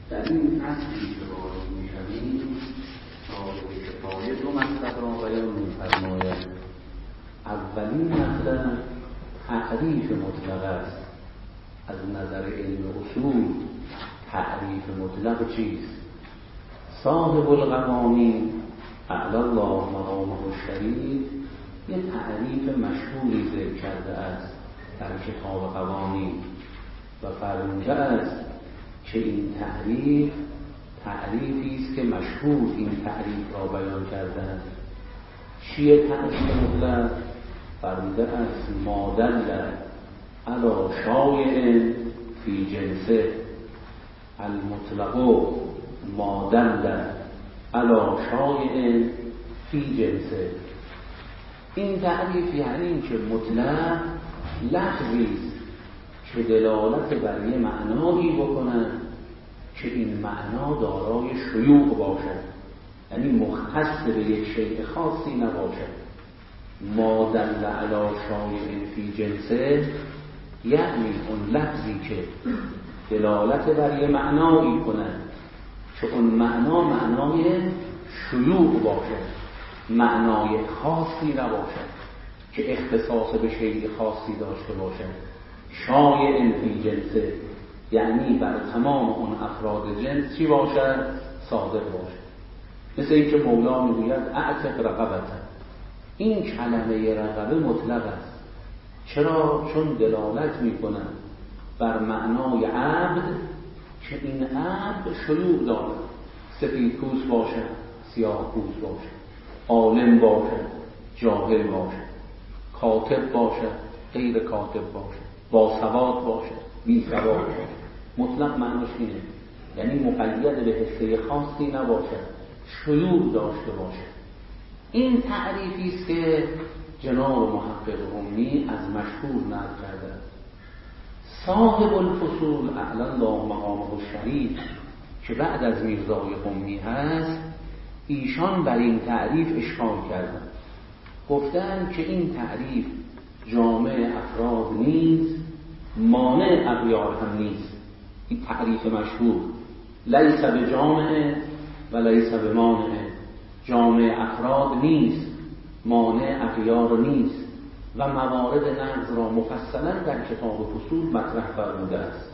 در این فصلی که وارد می‌شویم صاحب کفایه دو مطلب را بیان می‌فرماید. اولین مطلب تعریف مطلق است. از نظر علم اصول تعریف مطلق چیست؟ صاحب القوانین اعلی الله مقامه الشریف یه تعریف مشهوری ذکر کرده است در کتاب قوانین و فرموده است که این تعریفی است که مشهور این تعریف را بیان کرده است. چیه تعریف مطلق؟ فرموده است ما دل علی شایع فی جنسه المطلق ما دل علی شایع فی جنسه. این تعریف یعنی این که مطلق لفظی است که دلالت بر یه معنایی بکنند که این معنا دارای شیوع باشد، یعنی مختص به یک شیء خاصی نباشد. ما دل علی شایع فی جنسه یعنی اون لفظی که دلالت بر یه معنایی کند که اون معنا معنای شیوع باشد، معنای خاصی نباشد که اختصاص به شیء خاصی داشته باشد. شایع فی جنسه یعنی بر تمام اون افراد جنس چی باشد؟ صادق باشد. مثل این که مولا میگوید اعتق رقبته. این کلمه رقبه مطلق است. چرا؟ چون دلالت میکنه بر معنای عبد که این عبد شیوع دارد، سفید پوست باشد، سیاه پوست باشد، عالم باشد، جاهل باشد، کاتب باشد، غیر کاتب باشد، با سواد باشد، بی سواد باشد. مطلق معناش اینه، یعنی مقید به حصه خاصی نباشد، شیوع داشته باشد. این تعریفی است که جناب محقق امی از مشهور نقل کرده. صاحب الفصول اعلی الله مقامه الشریف که بعد از میرزای قمی هست، ایشان بر این تعریف اشکال کردند. گفتند که این تعریف جامع افراد نیست، مانع اغیار هم نیست. این تعریف مشهور لیس به جامع و لیس به مانع، جامع افراد نیست، مانع اغیار نیست و موارد نقض را مفصلا در کتاب فصول مطرح فرموده است.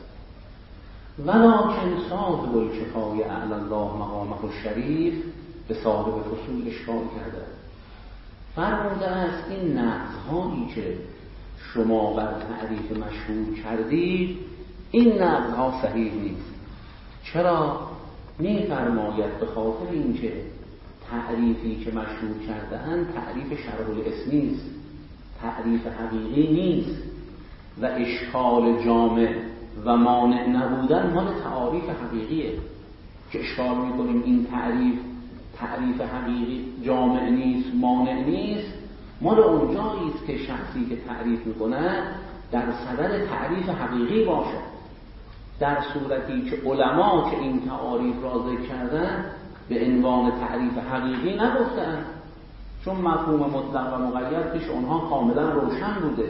ولکن صاحب الکفایه اعلی الله مقامه الشریف به صاحب فصول اشکال کرده. فرموده است این نقض‌هایی که شما بر تعریف مشهور کردید این نقض‌ها صحیح نیست. چرا؟ می‌فرماید به خاطر اینکه تعریفی که مشهور کرده اند تعریف شرح الاسمی است، تعریف حقیقی نیست و اشکال جامع و مانع نبودن مال تعریف حقیقیه که اشکال میکنیم این تعریف حقیقی جامع نیست، مانع نیست، مال اونجایی است که شخصی که تعریف میکنه در صدد تعریف حقیقی باشه. در صورتی که علما که این تعریف را ذکر کردن به عنوان تعریف حقیقی نگفتن، چون مفهوم مطلق و مقید پیش اونها کاملا روشن بوده.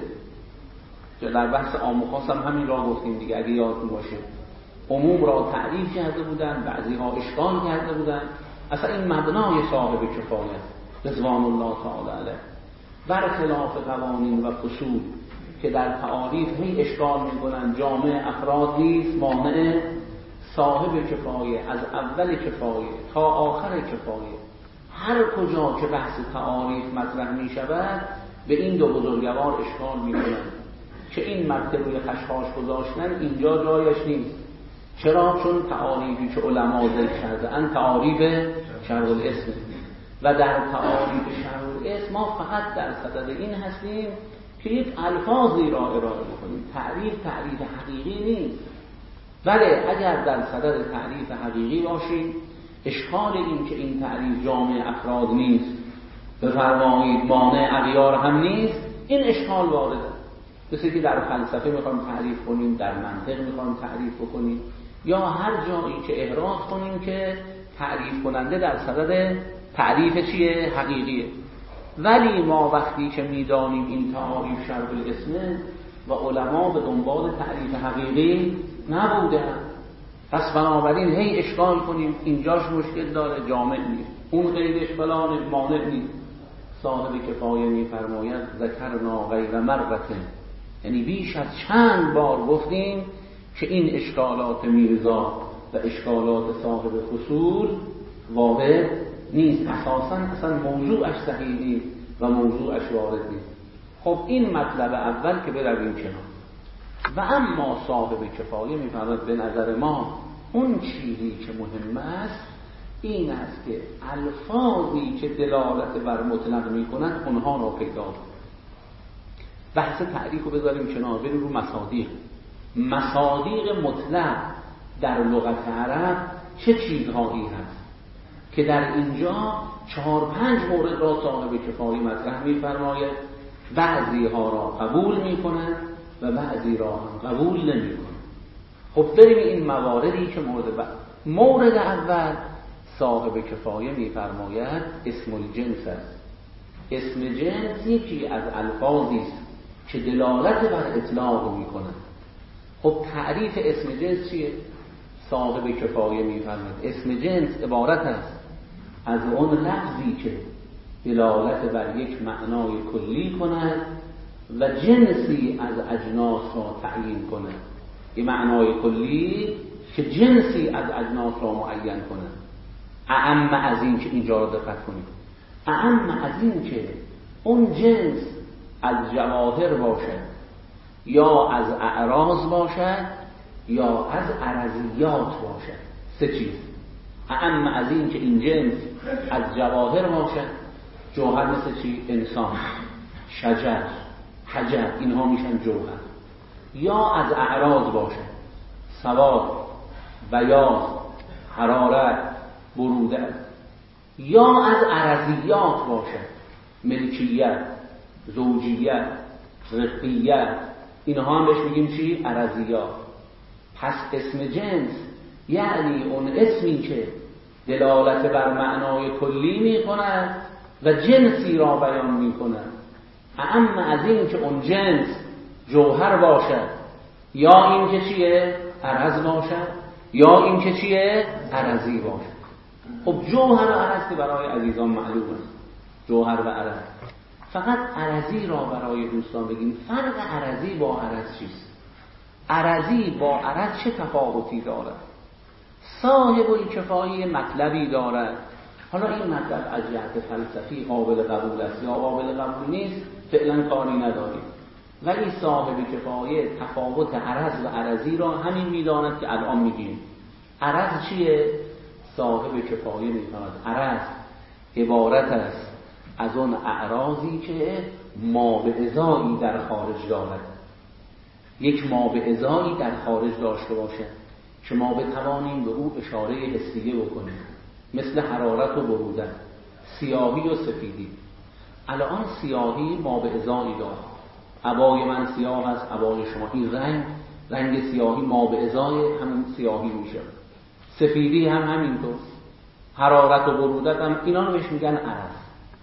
در بحث عام و خاص هم همین را گفتیم دیگه، اگه یادتون باشه عموم را تعریف کرده بودن، بعضی ها اشکال کرده بودن. اصلا این مبنای صاحب کفایه رضوان الله تعالی علیه، برخلاف قوانین و فصول که در تعاریف هی اشکال میکنن جامع افراد نیست، مانع. صاحب کفایه از اول کفایه تا آخر کفایه هر کجا که بحث تعاریف مطرح می شود به این دو بزرگوار اشکال می کنند که این مکتب روی خشخاش گذاشتن اینجا جایش نیست. چرا؟ چون تعاریفی که علما ذکر کردن تعاریف شرح الاسم و در تعاریف شرح الاسم ما فقط در صدد این هستیم که یک الفاظی را ارائه بکنیم. تعریف حقیقی نیست. ولی اگر در صدد تعریف حقیقی باشیم، اشکال این که این تعریف جامع افراد نیست، بفرمایید مانع اغیار هم نیست، این اشکال وارده. مثل که در فلسفه میخوایم تعریف کنیم، در منطق میخوایم تعریف بکنیم، یا هر جایی که احراز کنیم که تعریف کننده در صدد تعریف چیه؟ حقیقیه. ولی ما وقتی که میدانیم این تعریف شرح الاسم و علما به دنبال تعریف حقیقی نبودن، پس بنابراین هی اشکال کنیم اینجاش مشکل داره جامع نیست، اون غیرش فلان مانع نیست. صاحب کفایه میفرماید ذکرنا غیر مرة، یعنی بیش از چند بار گفتیم که این اشکالات میرزا و اشکالات صاحب فصول واقع نیست، اساساً اصلا موضوعش صحیح نیست و موضوعش وارد نیست. خب این مطلب اول که برویم کنار. و اما صاحب کفایه میفرماید به نظر ما اون چیزی که مهم است این است که الفاظی که دلالت بر مطلق میکنند اونها را پیدا کنند. بحث تعریف رو بذاریم کنار، بریم رو مصادیق. مصادیق مطلق در لغت عرب چه چیزهایی هست که در اینجا 4-5 مورد را صاحب کفایه مطرح میفرماید. بعضی ها را قبول میکنند و بعضی را هم قبول نمیکنند. خب بریم این مواردی که مورد اول صاحب کفایه میفرماید اسم الجنس است. اسم جنس یکی از الفاظی است که دلالت بر اطلاق میکنند. خب تعریف اسم جنس چیه؟ صاحب کفایه میفرماید اسم جنس عبارت است از اون لفظی که دلالت بر یک معنای کلی کند و جنسی از اجناس را تعیین کند. یه معنای کلی که جنسی از اجناس را معین کند. اعم از این که اینجا را دقت کنید، اعم از این که اون جنس از جواهر باشد یا از اعراض باشد یا از عرضیات باشد. 3 چیز. اعم از این که این جنس از جواهر باشد، جوهر مثل چی؟ انسان، شجر، حجر، اینها میشن جوهر. یا از اعراض باشد، سواد، بیاض، حرارت، برودت. یا از عرضیات باشد، ملکیت، زوجیت، رقیت، اینها هم بهش میگیم چی؟ عرضیات. پس اسم جنس یعنی اون اسمی که دلالت بر معنای کلی میکند و جنسی را بیان میکند. اما از این که اون جنس جوهر باشد یا این که چیه؟ عرض باشد یا این که چیه؟ عرضی باشد. خب جوهر و عرض که برای عزیزان معلوم است، جوهر و عرض. فقط عرضی را برای دوستان بگیم. فرق عرضی با عرض چیست؟ عرضی با عرض چه تفاوتی دارد؟ صاحب الکفایه مطلبی دارد. حالا این مطلب از جهت فلسفی قابل قبول است یا قابل قبول نیست فعلا کاری نداریم، ولی صاحب کفایه تفاوت عرض و عرضی را همین میداند که الان میگیم. عرض چیه؟ صاحب کفایه میفرماید عرض عبارت است از اون اعراضی که ما به ازایی در خارج دارد. یک ما به ازایی در خارج داشته باشه که ما بتوانیم به او اشاره حسیه بکنیم، مثل حرارت و برودت، سیاهی و سفیدی. الان سیاهی ما به ازایی دارد، عبای من سیاه است، عبای شما. این رنگ سیاهی ما به ازای همون سیاهی میشه. سفیدی هم همینطور، حرارت و برودت هم، اینا رو بهش میگن عرض.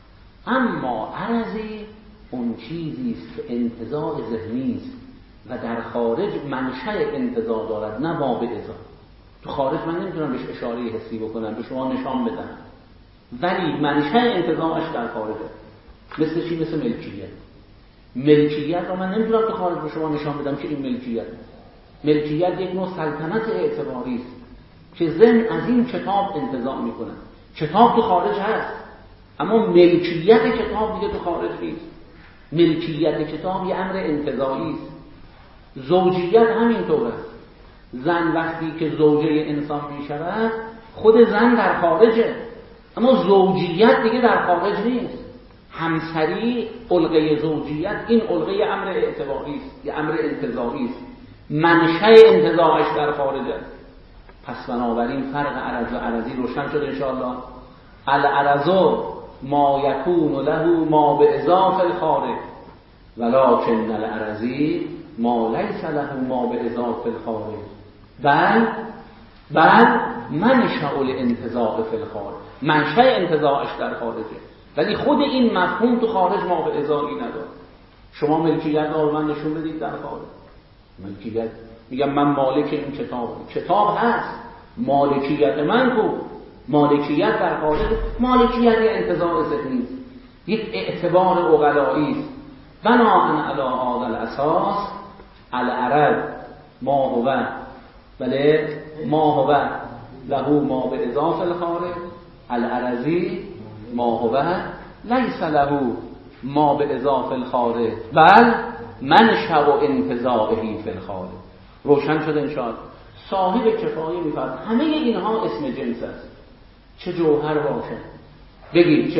اما عرضی اون چیزی است که انتزاع ذهنی است و در خارج منشأ انتزاع دارد، نه ما به ازا. تو خارج من نمیتونم بهش اشاره حسی بکنم، به شما نشان بدم، ولی منشأ انتزاعش در خارجه. مثل چی؟ مثل ملکیت. ملکیت رو من نمیتونم تو خارج به شما نشان بدم که این ملکیت. ملکیت یک نوع سلطنت اعتباری است که ذهن از این کتاب انتزاع میکنه. کتاب تو خارج هست اما ملکیت کتاب دیگه تو خارج نیست. ملکیت کتاب یه امر انتزاعی است. زوجیت همینطور است. زن وقتی که زوجه انسان میشود خود زن در خارجه، اما زوجیت دیگه در خارج نیست. همسری، علقه زوجیت، این علقه امر اعتباری است، یه امر انتزاعی است، منشأ انتزاعش در خارجه. پس بنابراین فرق عرض و عرضی روشن شد انشاءالله. العرض ما یکون له ما به اضافه الخارج ولکن العرضی ما لیس له ما به اضافه الخارج بل منشأ الانتزاع فی الخارج، منشأ انتزاعش در خارجه، ولی خود این مفهوم تو خارج ما به اضافی نداره. شما ملکیت رو من نشون بدید در خارج. ملکیت میگم من مالک این کتاب هست مالکیت من کو، مالکیت در خارج، مالکیت انتزاع ذهنی، یک اعتبار عقلایی است. بناءً علی هذا الاساس العرب ما هو بله ما هو له ما به اضافه الخارج، العرضی ما هو لیس له ما به اضافه الخارج بل منشأ انتزاعه فی الخارج. روشن شد انشاءالله. صاحب کفایه میفرد همه اینها اسم جنس است. چه جوهر باشه بگید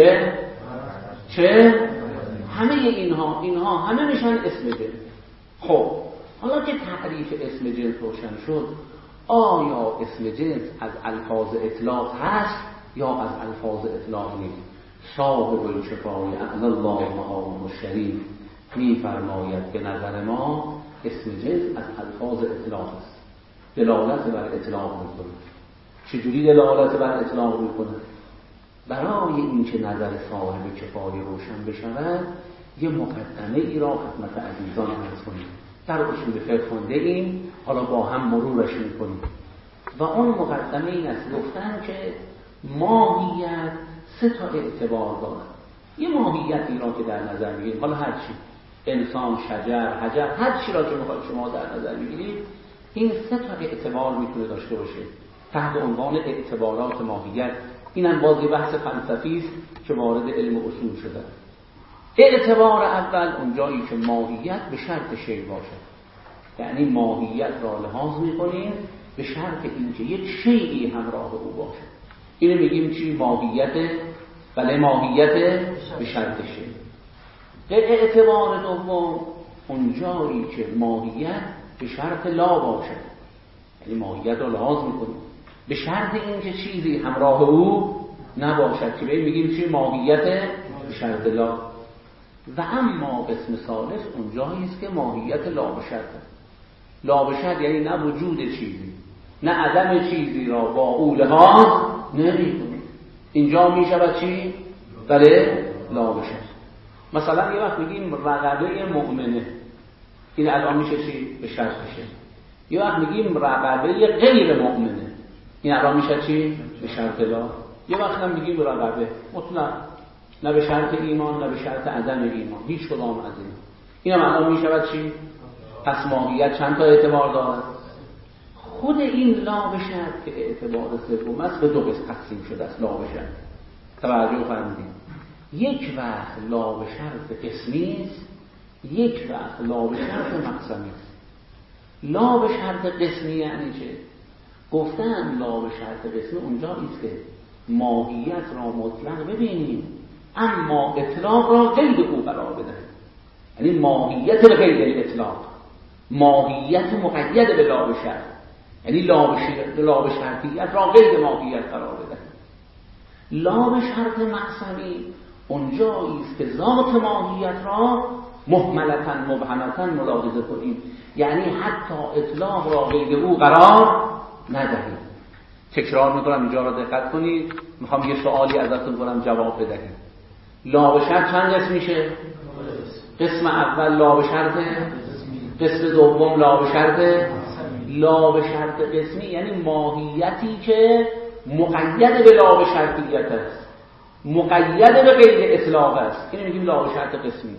چه همه اینها همه میشن اسم جنس. خب حالا که تعریف اسم جنس روشن شد، آیا اسم جنس از الفاظ اطلاق هست یا از الفاظ اطلاق نیست؟ صاحب الکفایه اعلی الله مقامه الشریف میفرماید به نظر ما اسم جنس از الفاظ اطلاق است، دلالت بر اطلاق میکنه. چجوری دلالت بر اطلاق میکنه؟ برای اینکه نظر صاحب کفایه روشن بشود یه مقدمه ای را خدمت عزیزان عرض کنیم. در اصول فقه خونده ایم، حالا با هم مرورش میکنیم. و اون مقدمه این است، گفتن که ماهیت 3 تا اعتبار دارد. یه ماهیتی را که در نظر میگیریم، حالا هر چی، انسان، شجر، حجر، هر چی را که میخواید شما در نظر میگیرید، این 3 تا اعتبار میتونه داشته باشه تحت عنوان اعتبارات ماهیت. اینم بازی بحث فلسفی است که وارد علم اصول شده. اعتبار اول اونجایی که ماهیت به شرط شی باشه، یعنی ماهیت را لحاظ میکنیم به شرط اینکه یک شیئی همراه او باشه. اینو میگیم چی؟ ماهیت. بله ماهیت به شرط شی. اعتبار دوم اونجایی که ماهیت به شرط لا باشه، یعنی ماهیت را لحاظ میکنیم به شرط اینکه چیزی همراه او نباشد، که میگیم چی؟ ماهیت به شرط لا. و اما قسم ثالث اونجایی است که ماهیت لا به شرط. لا به شرط یعنی نه وجود چیزی نه عدم چیزی را با او لحاظ نمی‌کنیم. اینجا میشود چی؟ بله لا به شرط. مثلا یه وقت میگیم رقبه مؤمنه، این الان میشه چی؟ به شرط بشه. یه وقت میگیم رقبه غیر مؤمنه، این الان میشه چی؟ به شرط لا. یه وقت هم میگیم رقبه مطلق، نه به شرط ایمان نه به شرط عدم ایمان، هیچ کدام از این هم الان میشود چی؟ پس ماهیت چند تا اعتبار دارد؟ خود این لا به شرط که اعتبار سوم است به 2 قسم تقسیم شده است. لا به شرط توجه فرمودید، یک وقت لا به شرط قسمی است، یک وقت لا به شرط مقسمی است. لا به شرط قسمی یعنی چه؟ گفتن لا به شرط قسمی اونجاییست که ماهیت را مطلق ببینیم اما اطلاق را قید او قرار بدهیم. یعنی ماهیت به غیر اطلاق، ماهیت مقید به لا به شرط، یعنی لا به شرطیت را قید ماهیت قرار بدهیم. لا به شرط مقسمی اونجاییست که ذات ماهیت را مهملتاً مبهمتاً ملاحظه کنیم، یعنی حتی اطلاق را قید او قرار ندهیم. تکرار میکنم اینجا را دقت کنید، میخوام یه سوالی ازتون کنم جواب بدهید. لا به شرط چند قسم میشه؟ قسم اول لا به شرط، قسم دوم لا به شرط. لا به شرط قسمی یعنی ماهیتی که مقید به لا به شرطیت است، مقید به غیر اطلاق است، اینو میگیم لا به شرط قسمی.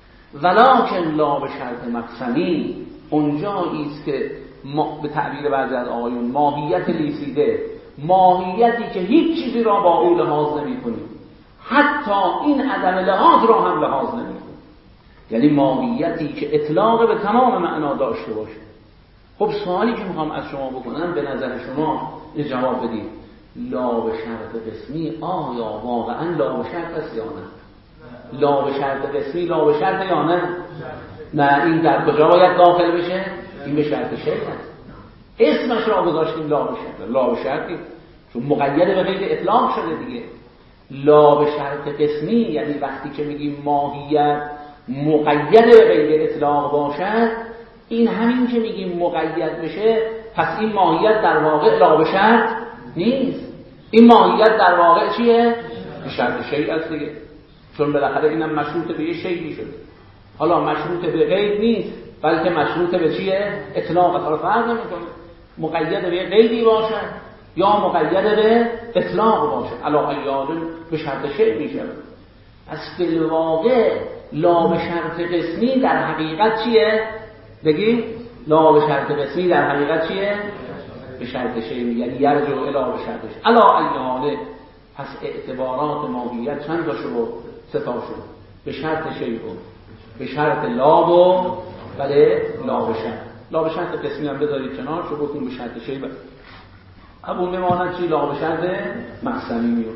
ولکن لا به شرط مقسمی اونجایی است که به تعبیر بعضی از آقایون ماهیت لیسیده، ماهیتی که هیچ چیزی را با او لحاظ نمی‌کنیم، حتی این عدم لحاظ را هم لحاظ نمی‌کنیم، یعنی ماهیتی که اطلاق به تمام معنا داشته باشه. خب سوالی که میخوام از شما بکنم، به نظر شما جواب بدید، لا به شرط قسمی آیا واقعا لا به شرط است یا نه؟ لا به شرط قسمی لا به شرط یا نه؟ نه، این در کجا باید داخل بشه؟ این به شرط شرط است. اسمش را گذاشتیم لا به شرط، لا به شرطی چون مقید به غیر اطلاق شده دیگه. لا به شرط قسمی یعنی وقتی که میگیم ماهیت مقید به غیر اطلاق باشد، این همین که میگیم مقید بشه، پس این ماهیت در واقع لا به شرط نیست، این ماهیت در واقع چیه؟ به شرط شیء است دیگه، چون بالاخره اینم مشروط به یه شیئی شده. حالا مشروط به غیر نیست بلکه مشروط به چیه؟ اطلاق. فرق نمیکنه، مقید به غیری باشد یا مقید به اطلاق باشه. علی ایال به شرط شیء میشه. پس بالواقع لا به شرط قسمی در حقیقت چیه؟ بگی لا به شرط قسمی در حقیقت چیه؟ به شرط شیء، یعنی یرجع الی به شرط شیء. علی ایال. پس اعتبارات ماهیت چند تا شد؟ 3 تا شد. به شرط شیء، به شرط لا و بله لا به شرط. لا به شرط قسمی هم بذارید کنار، شو گفتیم به شرط شیء. ابون میماند چی؟ لا به شرط مقسمی میاد.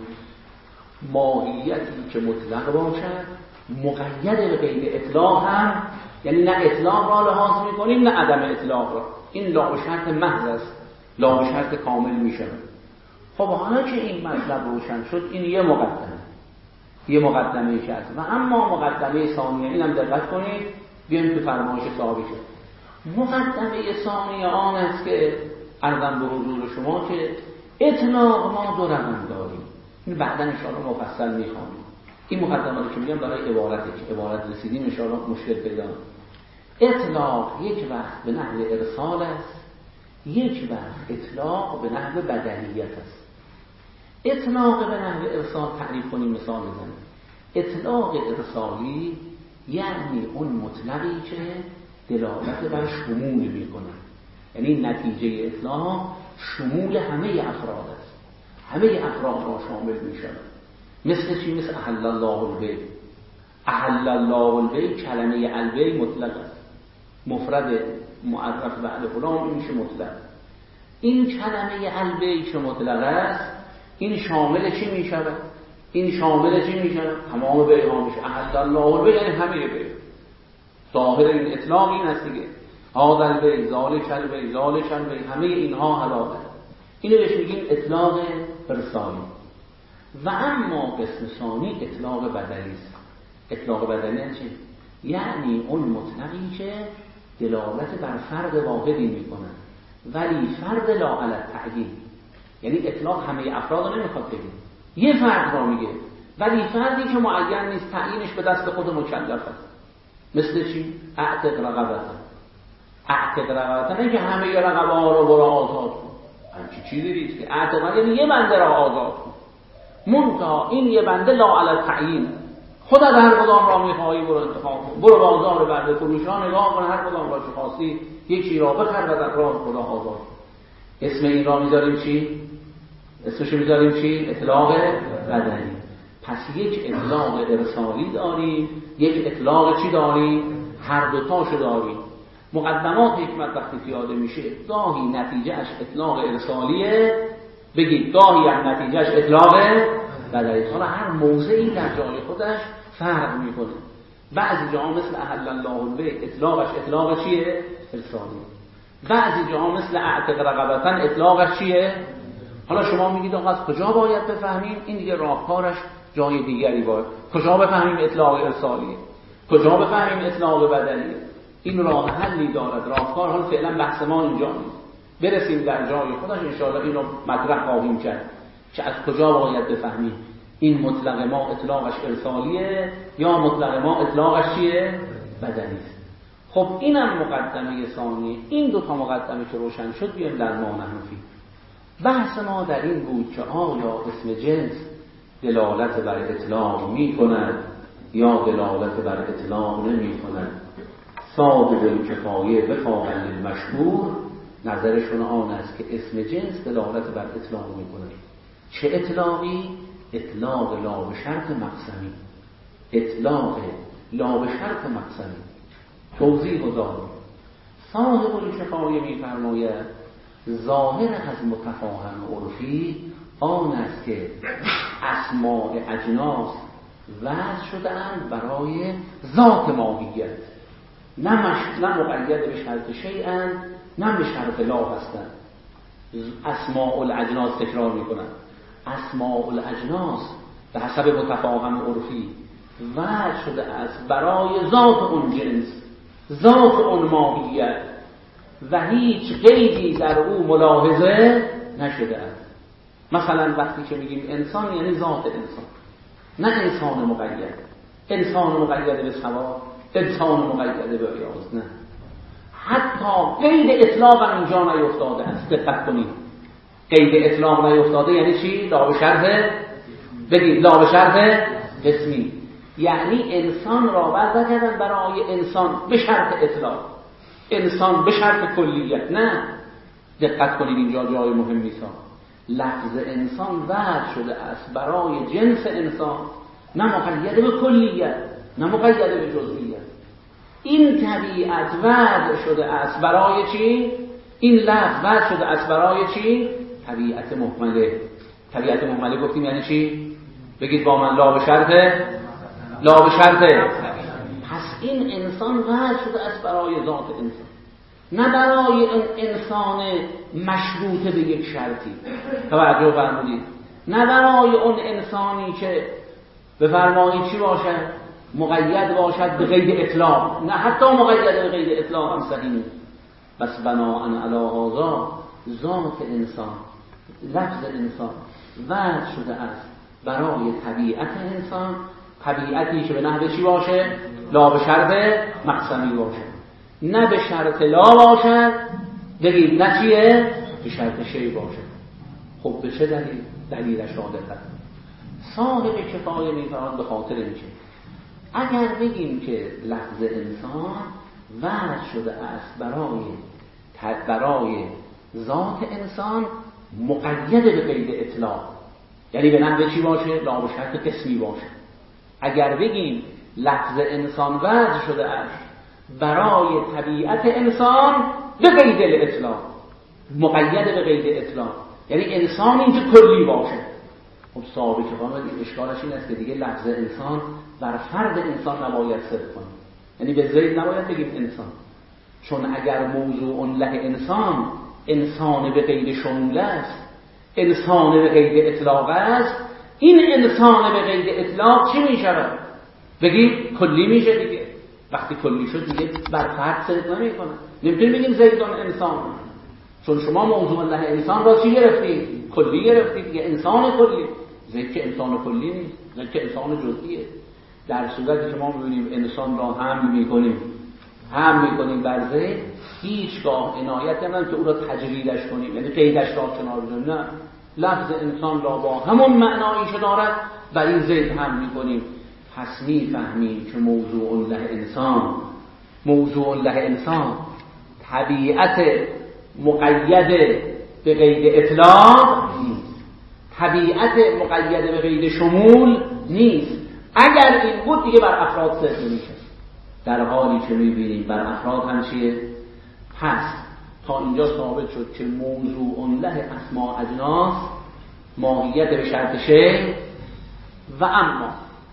ماهیتی که مطلق باشد مقید به قید اطلاق هم، یعنی نه اطلاق را لحاظ میکنیم نه عدم اطلاق را. این لا به شرط محض است، لا به شرط کامل میشه. خب حالا که این مطلب روشن شد، این یه مقدمه که هست. و اما مقدمه ثانیه، اینم دقت کنید، بیایم تو فرمایش صحابی شد. مقدمه ثانیه آن است که عرضم به حضور شما که اطلاق ما 2 رقم داریم. این بعدا ان شاء الله مفصل میخوانیم. این مقدماتی که میگم برای عبارته که عبارت رسیدیم ان شاء الله مشکل پیدا نکنه. اطلاق یک وقت به نحو ارسال است، یک وقت اطلاق به نحو بدلیت است. اطلاق به نحو ارسال تعریف کنیم، مثال بزنیم. اطلاق ارسالی یعنی اون مطلقی که دلالت بر شمول میکنه، یعنی نتیجه اطلاق شمول همه افراد است، همه افراد را شامل میشه. مثل چی؟ مثل احل الله البیع. احل الله البیع، کلمه البیع مطلق است، مفرد معرف بعد فلان میشه مطلق. این کلمه البیع که مطلق است، این شامل چی میشه؟ این شامل چی میشه؟ تمام بیع ها میشه. احل الله البیع یعنی همه بیع. ظاهر این اطلاق این است دیگه. هذا البیع، ذالک البیع، ذالک البیع، همه اینها حلاله. اینو بهش میگیم اطلاق ارسالی. و اما قسم ثانی اطلاق بدلی است. اطلاق بدلی یعنی چی؟ یعنی اون مطلقی که دلالت بر فرد واحدی میکنه ولی فرد لا علی التعیین. یعنی اطلاق همه افراد رو نمیخواد بگه، یه فرد را میگه ولی فردی که معین نیست، تعیینش به دست خود مکلف است. مثل چی؟ اعتق رقبتن. اعتق رقبتن نه که همه رقبه ها رو برو آزاد کن، همچی چیزی نیست که اعتق یعنی یه بنده را آزاد کن. منتها این یه بنده لا علی التعیین، خودت هر کدام را میخوایی برو انتخاب کن، برو بازار برده فروشان نگاه کن، هر کدام را چه خواستی یکی را بخر و در راه خدا آزاد کن. اسم این را میذاریم چی؟ اسمشو میذاریم چی؟ اطلاق بدلی. پس یک اطلاق ارسالی داریم، یک اطلاق چی داریم؟ هر دوتاشو داریم. مقدمات حکمت وقتی پیاده میشه، گاهی نتیجهش اطلاق ارسالیه، بگید گاهی هم نتیجهش اطلاق بدلی. حالا هر موضعی در جای خودش فرق میکنه. بعضی جاها مثل احل الله البیع اطلاقش اطلاق چیه؟ ارسالی. بعضی جاها مثل اعتق رقبتن اطلاقش چیه؟ حالا شما میگید آقا از کجا باید بفهمیم؟ این دیگه راهکارش جای دیگری باید. کجا بفهمیم اطلاق ارسالیه؟ کجا بفهمیم اطلاق بدلیه؟ این راه حلی دارد، راهکار. حالا فعلا بحث ما اینجا نیست، برسیم در جای خودش انشاءالله اینو مطرح خواهیم کرد که از کجا باید بفهمیم این مطلق ما اطلاقش ارسالیه یا مطلق ما اطلاقش چیه؟ بدلی است. خب اینم مقدمه ثانیه. این 2 تا مقدمه که روشن شد، بیایم در ما نحنفی. بحث ما در این بود که آیا اسم جنس دلالت بر اطلاق می کند یا دلالت بر اطلاق نمی کند. صاحب الکفایه بفاقن المشهور نظرشون آن است که اسم جنس دلالت بر اطلاق می کند. چه اطلاقی؟ اطلاق لا به شرط مقسمی. اطلاق لا به شرط مقسمی. توضیح داریم. صاحب الکفایه می فرماید ظاهر از متفاهم عرفی آن است که اسماء اجناس وضع شده‌اند برای ذات ماهیت، نه مقید به شرط شیئا نه به شرط لا هستند. اسماء الاجناس تکرار میکنند. اسماء الاجناس به حسب متفاهم عرفی وضع شده است برای ذات اون جنس، ذات اون ماهیت و هیچ قیدی در او ملاحظه نشده است. مثلا وقتی که میگیم انسان یعنی ذات انسان، نه انسان مقید. انسان مقید به ثواب، انسان مقید به عیاض، نه. حتی قید اطلاق هم اینجا نیفتاده است. دقت کنید. قید اطلاق نیفتاده یعنی چی؟ لا به شرط بگید لا به شرط قسمی، یعنی انسان را وضع کردن برای انسان به شرط اطلاق، انسان به شرط کلیت. نه، دقت کنید اینجا جای مهمی است. لفظ انسان وضع شده است برای جنس انسان، نه مقید به کلیت، نه مقید به جزئیت. این طبیعت وضع شده است برای چی؟ این لفظ وضع شده است برای چی؟ طبیعت مهمله. طبیعت مهمله گفتیم یعنی چی؟ بگید با من لا به شرط، لا به شرط. پس این انسان وضع شده است برای ذات انسان، نه برای اون انسان مشروطه به یک شرطی. توجه فرمودید؟ نه برای اون انسانی که بفرمایید چی باشد؟ مقید باشد به قید اطلاق، نه حتی مقید به قید اطلاق هم صحیح نیست. بس بناءً علی هذا ذات انسان، لفظ انسان وضع شده است برای طبیعت انسان، طبیعتی که به نحو چی باشه؟ لا به شرط مقسمی باشه، نه به شرط لا باشد، بگید نه چیه؟ به شرط شی باشه. خب به چه دلیل؟ دلیلش را دقت. صاحب کفایه میفرماید به خاطر اینکه اگر بگیم که لفظ انسان وضع شده است برای ذات انسان مقید به قید اطلاق، یعنی به نحو چی باشه؟ لا به شرط قسمی باشه. اگر بگیم لفظ انسان وضع شده است برای طبیعت انسان به قید الاطلاق، مقید به قید اطلاق، یعنی انسان اینجا کلی باشه. خب صاحب کفایه اشکالش این است که دیگه لفظ انسان بر فرد انسان نباید صدق کنه، یعنی به زید نباید بگیم انسان، چون اگر موضوع له انسان، انسان به قید شمول است، انسان به قید اطلاق است، این انسان به قید اطلاق چی می شود؟ بگید کلی میشه دیگه. وقتی کلی شد دیگه بر فرد صدق نمی کنه. نمیتونیم بگیم زیدان انسان، چون شما موضوع له انسان را چی گرفتید؟ کلی گرفتید دیگه، انسان کلی. زید که انسان کلی نیست، زید که انسان جزئیه. در صورتی که ما می‌بینیم انسان را هم می‌کنیم بر زید، هیچگاه عنایت نمی‌کنیم که او را تجریدش کنیم، یعنی قیدش را کنار بذاریم. نه، لفظ انسان را با همون معنایی که دارد بر این زید هم می‌کنیم. پس می‌فهمیم که موضوع له انسان طبیعت مقید به قید اطلاق نیست، طبیعت مقید به قید شمول نیست. اگر این بود دیگه بر افراد صدق میشه، در حالی که میبینیم بر افراد هم چیه؟ پس تا اینجا ثابت شد که موضوع له اسماء اجناس ماهیت به شرط شی، و اما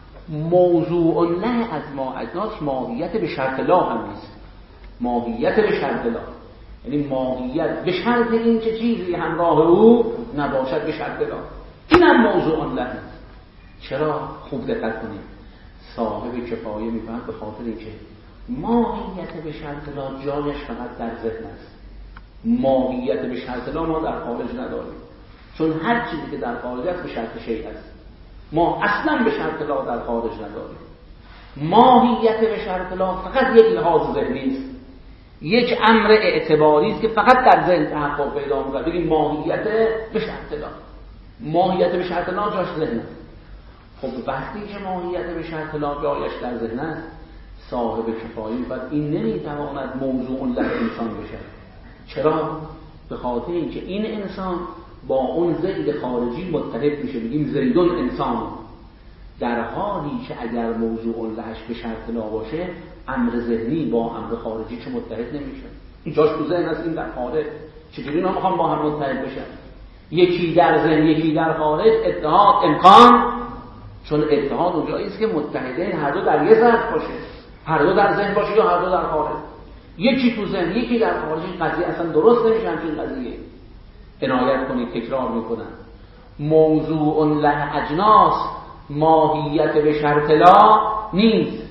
موضوع له اسماء اجناس ماهیت به شرط لا هم نیست. ماهیت به شرط لا یعنی ماهیت به شرط این که چیزی همراه او نباشد به شرط لا، اینم موضوع له نیست. چرا؟ خوب دقت کنید. صاحب کفایه میفهمد به خاطر اینکه ماهیت به شرط لا جایش فقط در ذهن است. ماهیت به شرط لا ما در خارج نداریم، چون هر چیزی که در خارج است به شرط شیء است. ما اصلا به شرط لا در خارج نداریم. ماهیت به شرط لا فقط یک لحاظ ذهنی است، یک امر اعتباری است که فقط در ذهن تحقق پیدا می‌کنه. بگیم ماهیت به شرط لا، ماهیت به شرط لا جاش ذهن است. خب وقتی که ماهیت به شرط لا جایش در ذهن است، صاحب کفایه بعد این نمیتواند موضوع له انسان بشه. چرا؟ به خاطر اینکه این انسان با اون زید خارجی متحد میشه، بگیم زیدون انسان، در حالی که اگر موضوع لهش به شرط لا باشه امر ذهنی با امر خارجی چه متحد نمیشه. این جاش تو ذهن است، این در خارج. چجوری اینا میخوان با هم متحد بشن؟ یکی در ذهن یکی در خارج، اتحاد امکان، چون اتحاد اونجایی است که متحدین هر دو در یه ظرف باشه، هر دو در ذهن باشه یا هر دو در خارج. یکی تو ذهن یکی در خارج، این قضیه اصلا درست نمیشه. همچین قضیه عنایت کنید، تکرار میکنن. موضوع له اجناس ماهیت به شرط لا نیست.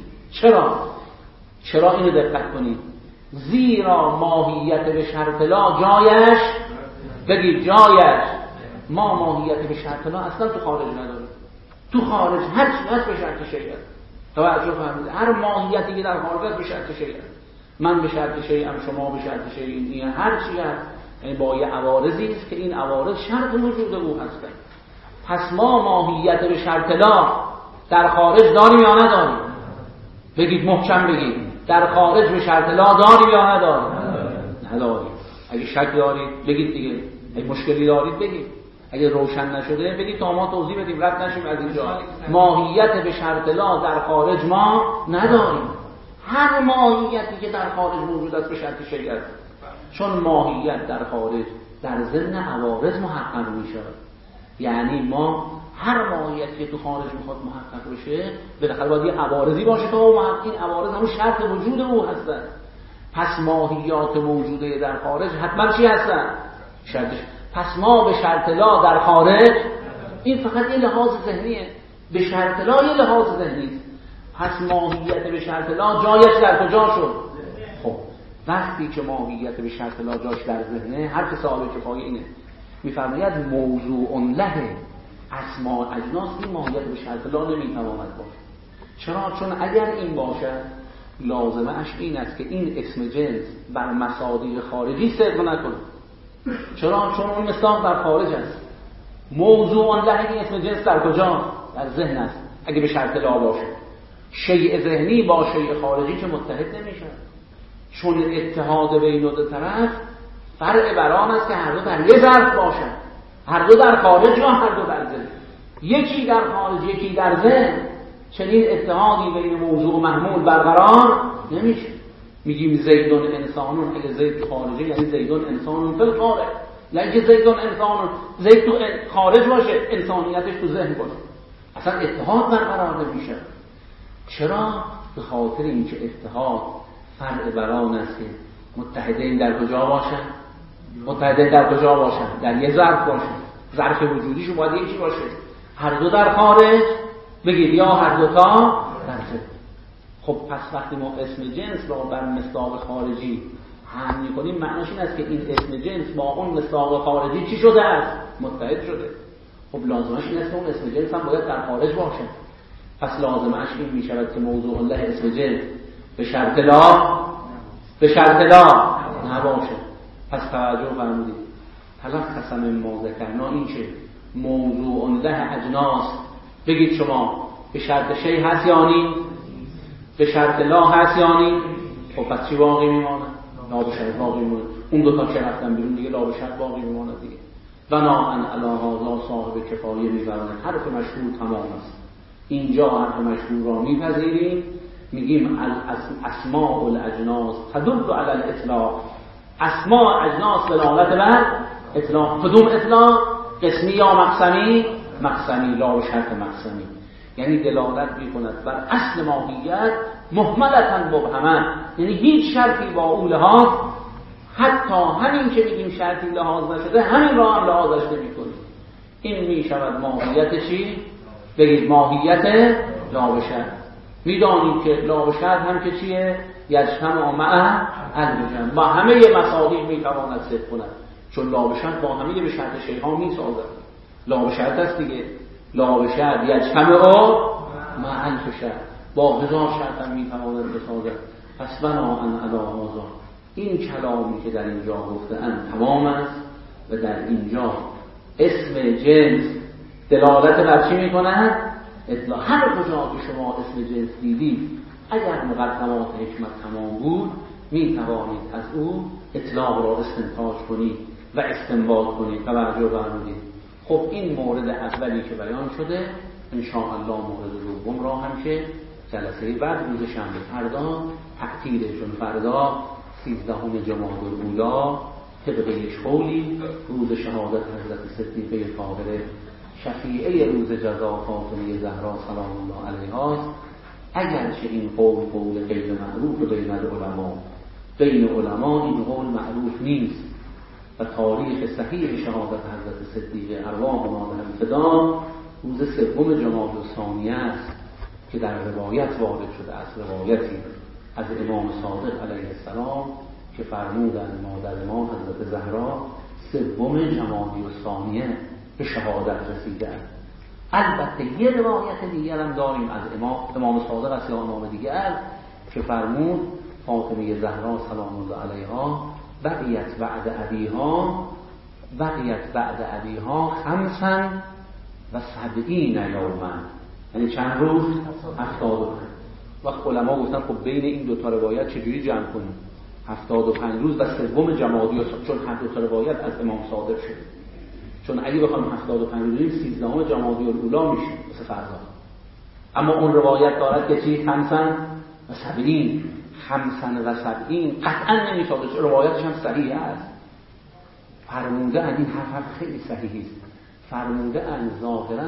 چرا اینو دقت کنید؟ زیرا ماهیت به شرط لا جایش، بگید جایش، ما ماهیت به شرط لا اصلا تو خارج نداریم. تو خارج هر چی هست به شرط شیء است. توجه فرمودید؟ هر ماهیتی که در خارج است به شرط شیء است. من به شرط شیء ام، شما به شرط شیء، این هر چی هست یعنی با یه عوارضی است که این عوارض شرط وجود او هستند. پس ما ماهیت به شرط لا در خارج داریم یا نداریم؟ بگید، محکم بگید، در خارج به شرط لا داریم یا نداریم؟ نداریم. اگه شک دارید بگید دیگه، اگه مشکلی دارید بگید، اگه روشن نشده بگید تا ما توضیح بدیم، رد نشیم از اینجا. ماهیت به شرط لا در خارج ما نداریم. هر ماهیتی که در خارج موجود است به شرط شیء است، چون ماهیت در خارج در ضمن عوارض محقق میشه. یعنی ما هر ماهیتی که تو خارج میخواد محقق بشه بالاخره باید یه عوارضی باشه تا این عوارض همون شرط وجود او هستن. پس ماهیات موجوده در خارج حتما چی هستن؟ شرطش. پس ما به شرط لا در خارج، این فقط یه لحاظ ذهنیه، به شرط لا یه لحاظ ذهنی. پس ماهیت به شرط لا جایش در کجا شد؟ خب وقتی که ماهیت به شرط لا جاش در ذهنه، حرف صاحب کفایه اینه، میفرماید موضوع له اسماء اجناس، این ماهیت به شرط لا نمیتواند باشه. چرا؟ چون اگر این باشه لازمه اش این است که این اسم جنس بر مصادیق خارجی صدق نکنه. چرا؟ چون اون مصداق در خارج است. موضوع له این اسم جنس در کجا؟ در ذهن است. اگه به شرط لا باشه، شیء ذهنی با شیء خارجی که متحد نمیشه، چون اتحاد بین دو طرف فرع بر آن است که هر دو در یه ظرف باشن، هر دو در خارج یا هر دو در ذهن، یکی در خارج یکی در ذهن. چنین اتحادی بین موضوع و محمول برقرار نمیشه. میگیم زیدون انسانون، اگه زید خارجی یعنی زیدون انسانون فی الخارج، اگه زیدون انسانون زید تو خارج باشه انسانیتش تو ذهن باشه، اصلا اتحاد برقرار نمیشه. چرا؟ به خاطر اینکه اتحاد فرع بر آن است که متحدین در کجا باشن؟ متحدین در کجا باشن؟ در یه ظرف باشن. ظرف وجودیشون باید یکی باشه. هر دو در خارج، بگید یا هر دو تا در ذهن. خب پس وقتی ما اسم جنس را بر مصداق خارجی حمل می‌کنیم، معناش این است که این اسم جنس با اون مصداق خارجی چی شده است؟ متحد شده. خب لازمش این است که اون اسم جنس هم باید در خارج باشه. پس لازمش این می‌شود که موضوع له اسم جنس به شرط لا نباشه. پس توجه فرمودید. تلخص ما ذکرنا این چه؟ موضوع له اجناس. بگید شما به شرط شیء هست یا نی؟ به شرط لا هست یا نی؟ خب پس چی باقی میمونه؟ لا به شرط باقی میمونه. اون دو تا که رفتن بیرون دیگه لا به شرط باقی میمونه دیگه. بناهن علی هذا صاحب کفایه میبرونه حرف مشهور تمام است. اینجا حرف مشهور را میپذیریم، میگیم اسماء الاجناس تدل علی الاطلاق. اسماء اجناس دلالت بر اطلاق. کدوم اطلاق؟ قسمی یا مقسمی؟ مقسمی. لا به شرط مقسمی، یعنی دلالت میکند بر اصل ماهیت مهملتاً مبهما، یعنی هیچ شرطی با او لحاظ، حتی همین که میگیم شرطی لحاظ نشده همین را هم لحاظش نمیکنیم. این میشود ماهیت چی؟ بگید ماهیت لا به شرط. میدانید که لا به شرط هم که چیه؟ یجتمع مع الجمع، با همه مصادیق میتواند صدق کند، چون لا به شرط با همه به شرط شیء ها میسازد. لا به شرط است دیگه. لا به شرط یجتمع مع الجمع، با هزار شرط هم میتواند بسازد. پس بناهن علی هذا، این کلامی که در اینجا گفته‌اند تمام است و در اینجا اسم جنس دلالت بر چی میکند؟ اطلاق. هر کجا که شما اسم جنس دیدید اگر مقدمات حکمت تمام بود میتوانید از او اطلاق را استنتاج کنید و استنباط کنید. توجه فرمودید. خب این مورد اولی که بیان شده، ان شاء الله مورد دوم را هم که جلسه بعد روز شنبه فردا تعطیله، چون فردا 13 جمادی الاولی طبق یک قولی روز شهادت حضرت صدیقه طاهره شفیعه روز جزا فاطمه زهرا سلام الله علیها است. اگرچه این قول غیر معروف بین العلماء، بین علما این قول معروف نیست و تاریخ صحیح شهادت حضرت صدیقه ارواح ما لها فدا روز 3 جمادی الثانی است که در روایت وارد شده از روایتی از امام صادق علیه السلام که فرمودند مادر ما حضرت زهرا 3 جمادی الثانی به شهادت رسیده است. البته یه روایت دیگر هم داریم از امام صادق است یا امام دیگر که فرمود فاطمه زهرا سلام الله علیها بقیت بعد ابیها 75 یوما، یعنی چند روز؟ 75. وقت علما گفتن خب بین این دو تا روایت چجوری جمع کنیم؟ 75 روز و سوم جمادی الثانی، چون هر دو تا روایت از امام صادق شده. چون اگه بخوایم 75 روز بگیم 13 جمادی الاولی میشه مثل فردا. اما اون روایت دارد که چی؟ 75 قطعا نمیشه، روایتش هم صحیح است. فرموده ان این حرف خیلی صحیحی است. فرموده ان ظاهرا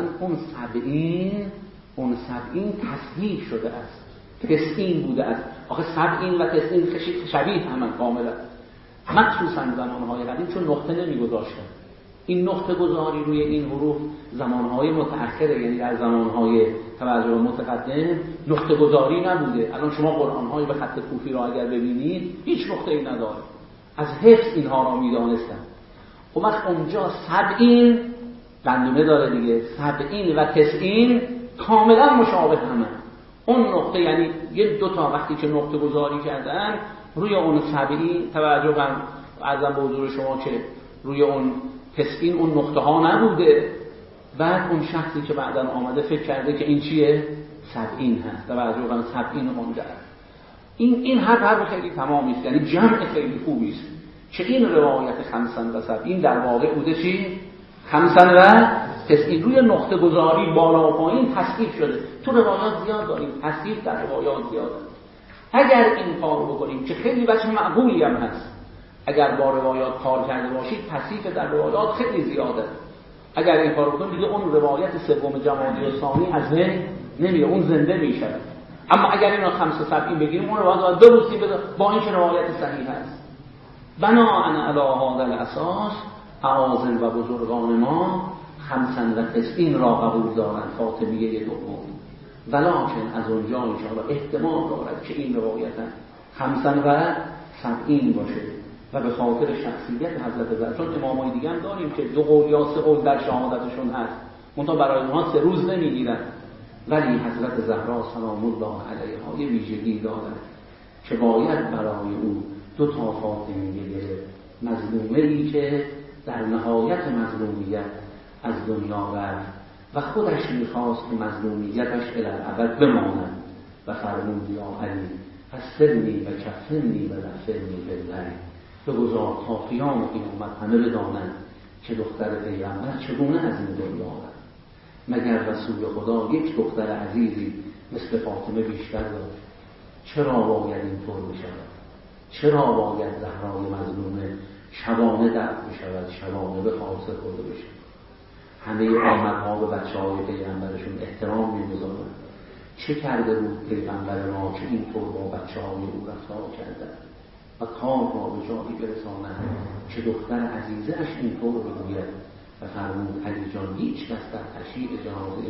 اون 70 تصحیح شده است، 90 بوده است. آخه 70 و 90 شبیه همن کاملا، مخصوصا زمانهای قدیم چون نقطه نمیگذاشتن. این نقطه گذاری روی این حروف زمانهای متأخره، یعنی در زمانهای توجه متقدم نقطه گذاری نبوده. الان شما قرآن‌های به خط کوفی را اگر ببینید هیچ نقطه‌ای نداره، از حفظ اینها را می‌دانستن. و وقت اونجا 70 بندونه داره دیگه، 70 و 90 کاملا مشابه همه. اون نقطه یعنی یه دو تا وقتی که نقطه گذاری کردن روی اون 70 توجه کن عرضم به حضور شما که روی اون 90 اون نقطه ها نبوده. بعد اون شخصی که بعداً آمده فکر کرده که این چیه؟ 70 هست، توجه کن 70 اونجا. این حرف خیلی تمامی است، یعنی جمع خیلی خوبی است که این روایت 75 در واقع بوده چی؟ 95 روی نقطه گذاری بالا و پایین تصحیح شده. تو روایات زیاد داریم، تصحیح در روایات زیاده. اگر این کار بکنیم که خیلی بچه معقولی هم هست، اگر با روایات کار کرده باشید تصحیح در روایات خیلی زیاده. اگر این کار بکنیم دیگه اون روایت سوم جمادی الثانی از بین نمیره، اون زنده میشه. اما اگر اینو 75 بگیریم اون روایات دو روزی با این که روایت صحیح هست. بناءً علی هذا الاساس اعاظم و بزرگان ما 95 را قبول دارند فاطمیه دوم، ولکن از اونجا انشاءالله احتمال دارد که این روایت 75 باشه و به خاطر شخصیت حضرت زهرا، چون امامای دیگه هم داریم که 2 قول یا 3 قول در شهادتشون هست، منتها برای اونها 3 روز نمیگیرن، ولی حضرت زهرا سلام الله علیها یه ویژگی دارد که باید برای او 2 تا فاطمیه مظلومه‌ای که در نهایت مظلومیت از دنیا رفت و خودش میخواست که مظلومیتش الالعبد بماند و فرمود یا علی فسرنی و کفنی و لفرنی بالله، بگذار تا قیام قیامت همه بدانند که دختر پیغمبر چگونه از این دنیا رفت. مگر رسول خدا یک دختر عزیزی مثل فاطمه بیشتر داشت؟ چرا باید اینطور بشود؟ چرا باید زهرای مظلومه شبانه دفع بشود، شبانه به خاصه خورده بشود؟ همه آمدها به بچه‌های پیغمبرشون احترام می‌گذارن. چه کرده بود پیغمبر ما که اینطور با بچه‌های او رفتار کردند و کار را به جایی برساند که دختر عزیزه اش اینطور بگوید و فرمود علی جان هیچ کس در تشییع جنازه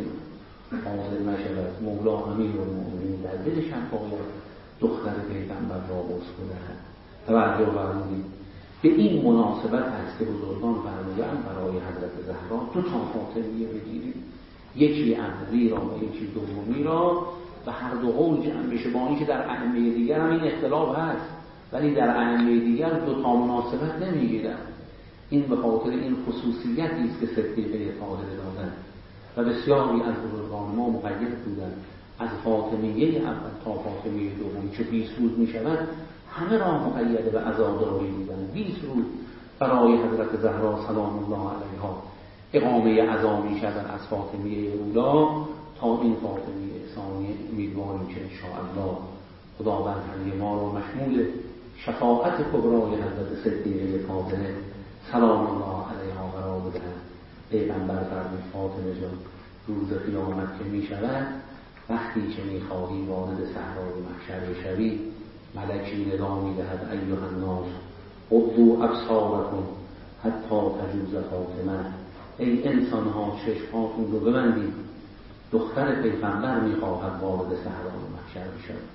حاضر نشود، مولا امیرالمؤمنین در دلش هم باید دختر پیغمبر را بسکدهد. توجه فرمودید. به این مناسبت هست که بزرگان فرمودن برای حضرت زهرا 2 تا فاطمیه بگیرید، یکی اولی را و یکی دومی را، و هر 2 قول جمع بشه. با اینکه در ائمه دیگر هم این اختلاف هست، ولی در ائمه دیگر 2 تا مناسبت نمیگیرن. این به خاطر این خصوصیتی است که صدیقه طاهره دادن و بسیاری از بزرگان ما مقید بودند از فاطمیه اول تا فاطمیه دوم که 20 روز میشود همه را مقید به عزاداری بودند. 20 روز برای حضرت زهرا سلام الله علیها اقامه عزا میشدن از فاطمیه اولا تا این فاطمیه ثانیه. امیدواریم که انشاءالله خداوند همه ما را مشمول شفاعت کبرای حضرت صدیقه طاهره سلام الله علیها قرار بدهد. پیغمبر فرمود فاطمه جان روز قیامت که میشود وقتی که میخواهی وارد صحرای محشر بشوی ملکی ندا میدهد ایها الناس غضوا ابصارکم حتی تجوز فاطمه، ای انسان ها چشماتون رو ببندید، دختر پیغمبر میخواهد وارد صحرای محشر بشود.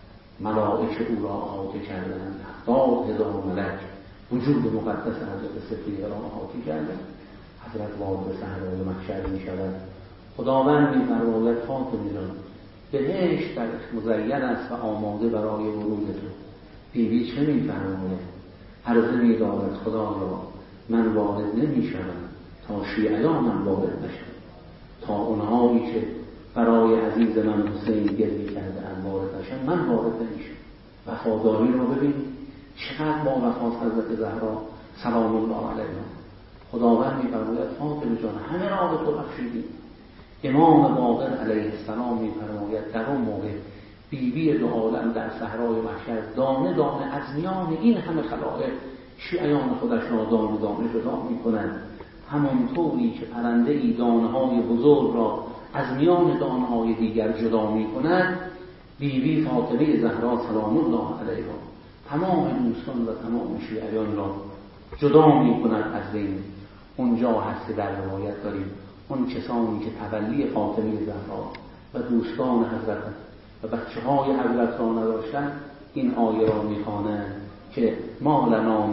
ملائکه او را احاطه کردند، 70,000 ملک وجود مقدس حضرت صدیقه را احاطه کردند. حضرت وارد صحرای محشر میشود. خداوند میفرماید فاطمه جان بهشت درش مزین است و آماده برای ورود تو. بیبی چه میفرماید؟ عرضه می دارد خدایا من وارد نمی شدم تا شیعیان من وارد نشد، تا اونهایی که برای عزیز من حسین گریه کرده ان وارد نشن من وارد نمیشم. وفاداری رو ببینید چقدر با وفات حضرت زهرا سلام الله علیها. خداوند می‌فرماید فاطمه جان همه را به تو بخشیدیم. امام باقر علیه السلام می‌فرماید در اون موقع بیبی دو عالم در صحرای محشر دانه دانه از میان این همه خلائق شیعیان خودش را دانه دانه جدا می‌کنند، همانطوری که پرنده‌ای دانه‌های بزرگ را از میان دانه‌های دیگر جدا می‌کند. بیبی فاطمه زهرا سلام الله علیها تمام دوستان و تمام شیعیان را جدا می‌کند از بین. اونجا هست که در روایت داریم اون کسانی که تولی فاطمه زهرا و دوستان حضرت و بچه‌های حضرت را نداشتند این آیه را می‌خوانند که ما لنا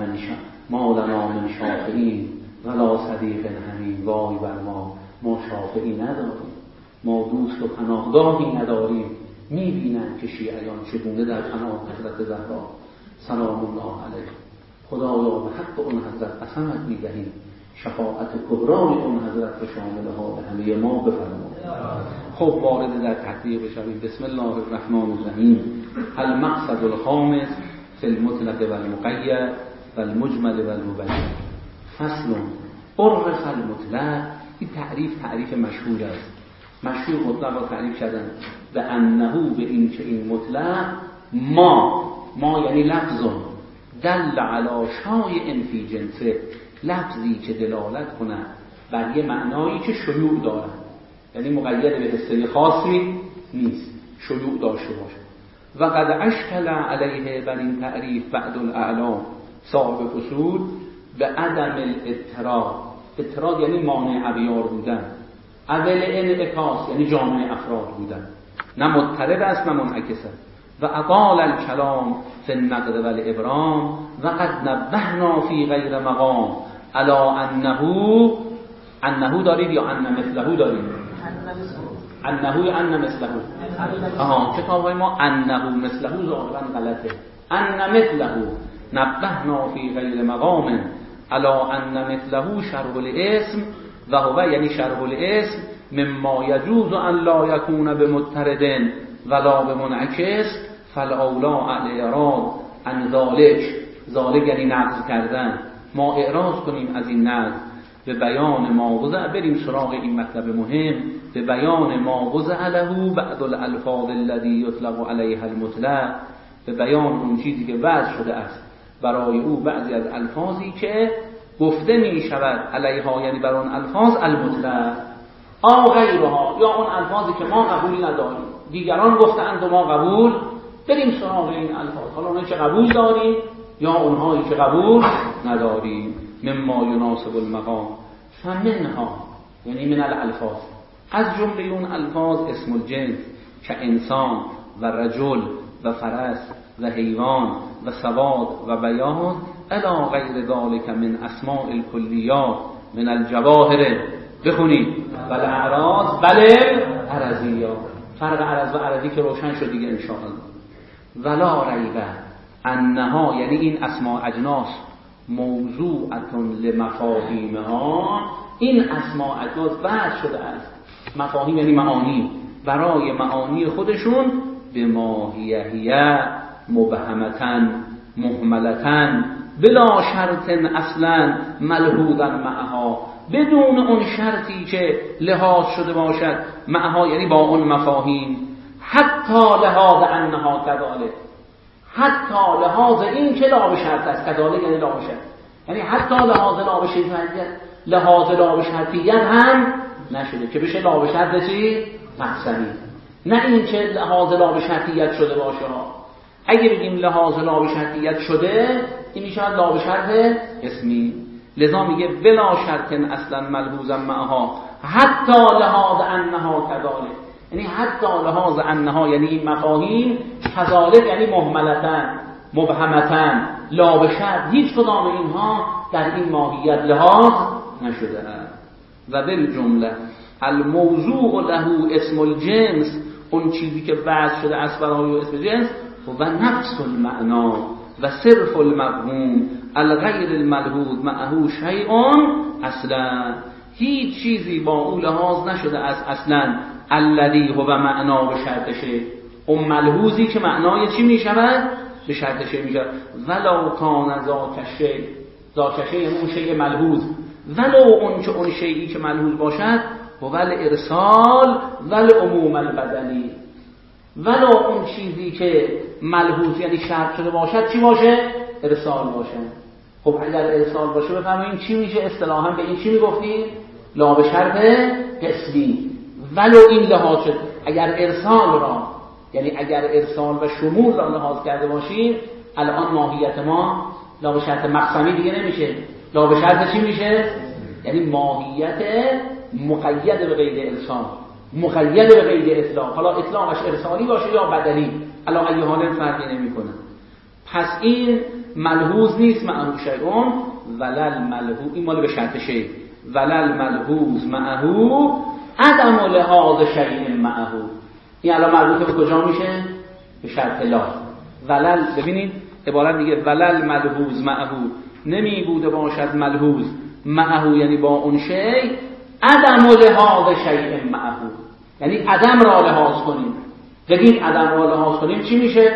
من شافعین ولا صدیق حمیم. وای بر ما شافعی نداریم، ما دوست و پناهگاهی نداریم. می‌بینند که شیعیان چگونه در پناه حضرت زهرا سلام الله علیه. خدایا به حق اون حضرت قسمت می‌دهیم شفاعت کبرای اون حضرت به شاملها به همه ما بفرما. خب وارد در تحقیق بشویم. بسم الله الرحمن الرحیم. المقصد الخامس فی المطلق و المقید و المجمل و المبین. فصل عرف المطلق. این تعریف مشهور است. مشهور مطلق را تعریف کردن به انه، به این که این مطلق ما یعنی لفظ دل علی شایع فی جنسه، لفظی که دلالت کند بر یه معنایی که شیوع دارد، یعنی مقید به حصه خاصی نیست، شیوع داشته باشه. و قد اشکل علیه بر این تعریف بعد الاعلام صاحب فصول به عدم الاضطراد. اضطراد یعنی مانع اغیار بودن، اول انعکاس یعنی جامع افراد بودن، نه مضطرب است نه منعکس. و اطال الکلام فی النقد و الابرام و قد نبهنا فی غیر مقام الا انه دارید یا ان مثله دارید؟ انه یا ان مثله؟ کتاب های ما انه مثله ظاهرا غلطه. ان مثله نبهنا فی غیر مقام الا ان مثله شرح الاسم و هو یعنی شرح الاسم مما یجوز ان لا یکون بمضطرد ولا بمنعکس فالاولا الاعراض عن ذالک یعنی نقض کردن. ما اعراض کنیم از این نقض به بیان ما وضع. بریم سراغ این مطلب مهم. به بیان ما وضع له بعد الالفاظ الذی یطلق علیها المطلق، به بیان اون چیزی که وضع شده است برای او بعضی از الفاظی که گفته می شود علیها یعنی بر اون الفاظ المطلق او غیرها، یا اون الفاظی که ما قبول نداریم، دیگران گفتند و ما قبول. بریم سراغ این الفاظ، حالا اونایی که قبول داریم یا اونهایی که قبول نداریم. مما یناسب المقام فمنها یعنی من الالفاظ، از جمله اون الفاظ اسم الجنس که انسان و رجل و فرس و حیوان و سواد و بیان الی غیر ذلك من اسماء الکلیات من الجواهر. بخونید بل اعراض بل عرضیات. فرق عرض و عرضی که روشن شد دیگه ان شاء الله. ولا ریب انها یعنی این اسماء اجناس موضوعتون لمفاهیمها، این اسماء اجناس بعد شده است، مفاهیم یعنی معانی، برای معانی خودشون به ماهیه مبهمتن مهملتن بلا شرط اصلا ملحوظا معها، بدون اون شرطی که لحاظ شده باشد معها یعنی با اون مفاهیم. حتی لحاظ انها کذالک، حتی لحاظ این که لا به شرط است، کذالک یعنی لا به شرط، یعنی حتی لحاظ لا به شرطیت، لحاظ لا به شرطیت هم نشده که بشه لا به شرط چی؟ مقصدی، نه این که لحاظ لا به شرطیت شده باشه. اگه بگیم لحاظ لا به شرطیت شده این میشه لا به شرط اسمی، لذا میگه بلا شرط اصلا ملحوظا معها حتی لحاظ انها کذالک، یعنی حتی لحاظ انها یعنی این مفاهیم کذالک یعنی مهملتن مبهمتن لا به شرط، هیچ کدام اینها در این ماهیت لحاظ نشده است. و بالجمله الموضوع له اسم الجنس، اون چیزی که وضع شده است برای اسم جنس و نفس المعنا و صرف المفهوم الغیر الملحوظ معه شیء اصلا، هیچ چیزی با او لحاظ نشده از اصلا الذی هو معنا به شرط شیء، اون ملحوظی که معنای چی می شود؟ به شرط شیء می شود. ولو کان ذاک شیء، ذاک شیء اون شیء ملحوظ، ولو اون شیئی که ملحوظ باشد هو الارسال والعموم البدنی، ولو اون چیزی که ملحوظ یعنی شرط شده باشد چی باشه؟ ارسال باشه. خب اگر ارسال باشه بفهمیم چی میشه اصطلاحا به این چی میگفتیم؟ لا به شرط قسمی. ولو این لحاظ شد، اگر ارسال را یعنی اگر ارسال و شمول را لحاظ کرده باشیم، الان ماهیت ما لا به شرط مقسمی دیگه نمیشه، لا به شرط چی میشه؟ یعنی ماهیت مقید به قید ارسال، مقید به قید اطلاق، حالا اطلاقش ارسالی باشه یا بدلی، علاوه ای حال فرقی نمیکنه. پس این ملحوظ نیست معه شیء ولل ملحوظ، این مال به شرط شیء، ولل ملحوظ معه عدم لحاظ شیء معه، این الان مربوط به کجا میشه؟ به شرط لا. ولل ببینید عبارت دیگه، ولل ملحوظ معه، نمی بوده باشد ملحوظ معه یعنی با اون شیء، عدم لحاظ شیء معه یعنی عدم را لحاظ کنیم. بگید عدم را لحاظ کنیم چی میشه؟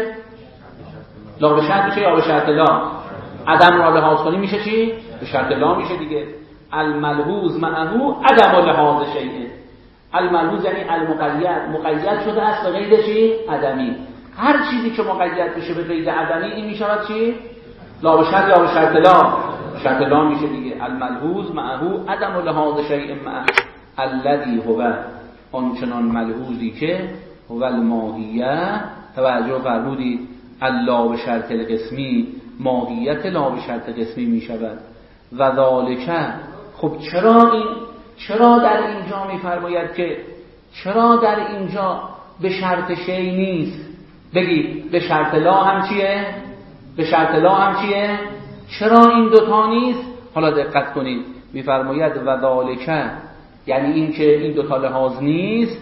لا به شرط میشه یا به شرط لا؟ عدم را لحاظ کنیم میشه چی؟ به شرط لا میشه دیگه. الملحوظ معه عدم لحاظ شیء، الملحوظ یعنی المقید، مقید شده است به قید چی؟ عدمی. هر چیزی که مقید بشه به قید عدمی این میشود چی؟ لا به شرط یا به شرط لا؟ شرط لا میشه دیگه. الملحوظ معه عدم لحاظ شیء معه الذی هو آنچنان ملحوظی که هو الماهیه، توجه فرمودید الا به شرط القسمی، ماهیت لا به شرط قسمی می شود. و ذالک، خب چرا در اینجا می فرماید که چرا در اینجا به شرط شیء نیست؟ بگید به شرط لا هم چیه؟ به شرط لا هم چیه؟ چرا این دوتا نیست؟ حالا دقت کنید می فرماید و ذالک یعنی این که این دوتا لحاظ نیست،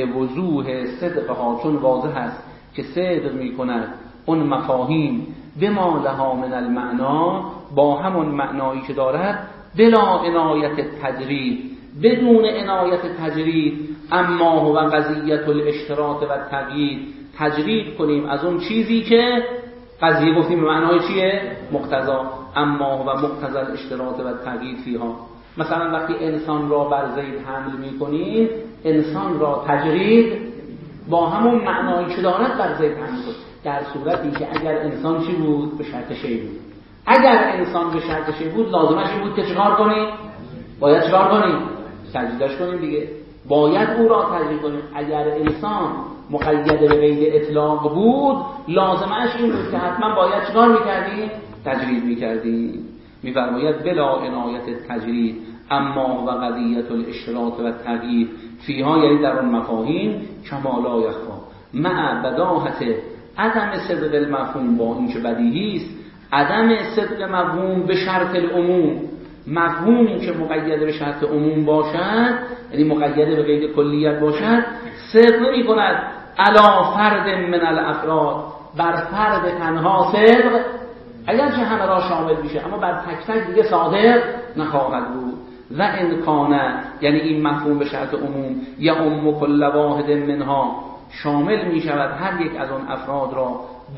لوضوح صدقها، چون واضح است که صدق می کند اون مفاهیم به ما لها من المعنا، با همون معنایی که دارد، بلا عنایت تجرید، بدون عنایت تجرید، اما هو قضیت الاشتراط و تقیید، تجرید کنیم از اون چیزی که قضیه گفتیم به معنای چیه؟ مقتضا، اما هو مقتضا الاشتراط و تقیید فیها. مثلا وقتی انسان را بر زید حمل می کنیم، انسان را تجرید با همون معنایی که دارد بر زید حمل کنیم، در صورتی که اگر انسان چی بود؟ به شرط شیء بود. اگر انسان به شرط شیء بود لازمش این بود که چیکار کنیم؟ باید چیکار کنیم؟ تجریدش کنیم دیگه، باید او را تجرید کنیم. اگر انسان مقید به قید اطلاق بود لازمش این بود که حتما باید چیکار میکردیم؟ تجرید میکردیم. میفرماید بلا عنایت تجرید اما و قضیت الاشتراط و تغییر فیها، یعنی در اون مفاهیم کما لا یخفا مع بداهت عدم صدق المفهوم، با این که بدیهی است عدم صدق مفهوم به شرط العموم، مفهومی که مقید به شرط عموم باشد یعنی مقید به قید کلیت باشد، صدق نمی کند علی فرد من الافراد، بر فرد تنها صدق، اگرچه همه را شامل میشه اما بر تک تک دیگه صادق نخواهد بود. و امکانه یعنی این مفهوم به شرط عموم یا ام کل واحد منها، شامل می شود هر یک از آن افراد را،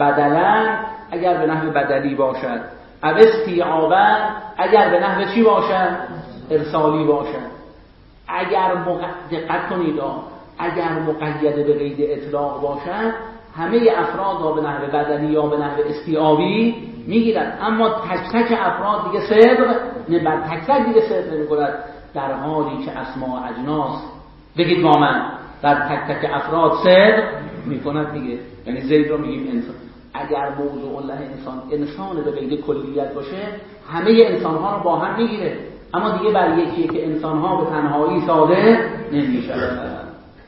بدلا اگر به نحو بدلی باشد، او استیعابا اگر به نحو چی باشد؟ ارسالی باشد. اگر دقت کنید اگر مقید به قید اطلاق باشد همه افراد را به نحو بدلی یا به نحو استیعابی میگیرد، اما تک تک افراد دیگه صدق بر تک تک دیگه صدق نمی‌کند، در حالی که اسماء اجناس بگید با من در تک تک افراد صدق میکند دیگه. یعنی زید رو میگیم انسان، اگر موضوع الله انسان به قید کلیت باشه همه انسان‌ها رو با هم میگیره، اما دیگه بر یکی که انسان‌ها به تنهایی صادق نمی‌شود.